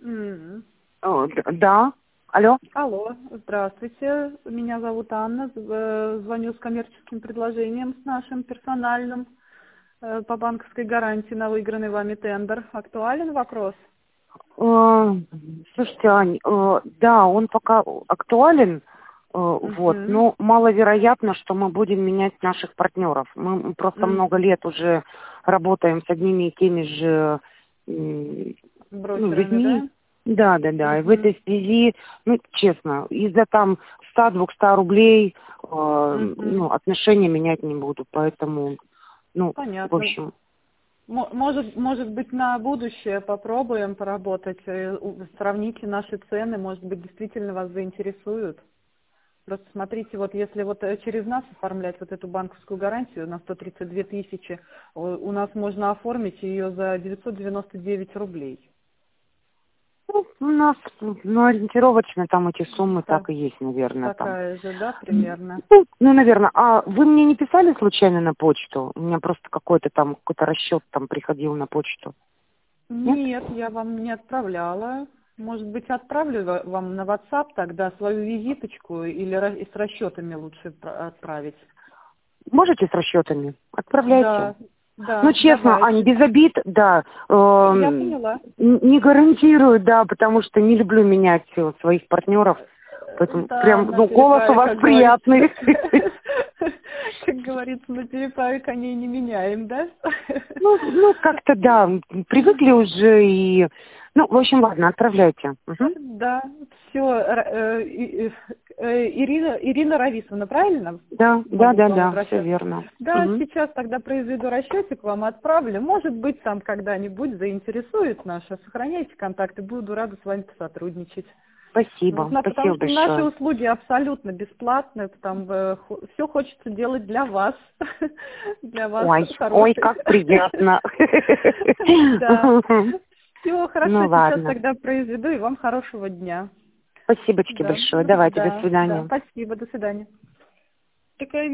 М. Да. Алло. Алло, здравствуйте. Меня зовут Анна. Звоню с коммерческим предложением с нашим персональным по банковской гарантии на выигранный вами тендер. Актуален вопрос? Слушайте, Ань, да, он пока актуален, вот, Мгм. но маловероятно, что мы будем менять наших партнеров. Мы просто много М. лет уже работаем с одними и теми же Брокерами, людьми. да? Да, да, да. И в Мгм. этой связи, честно, из-за там 100-200 рублей Мгм. отношения менять не буду. Поэтому, в Понятно. общем, Может быть, на будущее попробуем поработать, сравните наши цены, может быть, действительно вас заинтересуют. Просто смотрите, вот если вот через нас оформлять вот эту банковскую гарантию на 132 тысячи, у нас можно оформить ее за 999 рублей. у нас, ориентировочно там эти суммы Так, так и есть, наверное, там. такая же, да, примерно? Наверное. А вы мне не писали случайно на почту? У меня просто какой-то расчет там приходил на почту. Нет? Нет, я вам не отправляла. Может быть, отправлю вам на WhatsApp тогда свою визиточку или с расчетами лучше отправить? Можете с расчетами? Отправляйте. Да, да, Честно, Ань, давайте. без обид, да. Я поняла. Не гарантирую, да, потому что не люблю менять своих партнеров. Поэтому Да, прям, на голос у переправе, вас как говорится. приятный. Как говорится, на переправе коней не меняем, да? Как-то, да, привыкли уже и... в общем, ладно, отправляйте. Мгм. Да, все. Ирина Рависовна, правильно? Да, да, Могу к да, вам да, все обращаться. верно. Да, Мгм. сейчас тогда произведу расчетик, вам отправлю. Может быть, там когда-нибудь заинтересует наша. Сохраняйте контакты, буду рада с вами сотрудничать. Спасибо, Потому спасибо что наши большое. услуги абсолютно бесплатные, там все хочется делать для вас, для вас Ой, хорошие. как приятно. Да. Все, хорошо, Ну, сейчас ладно. тогда произведу, и вам хорошего дня. Спасибочки Да, большое. Давайте, до да, свидания. спасибо, до свидания. Такая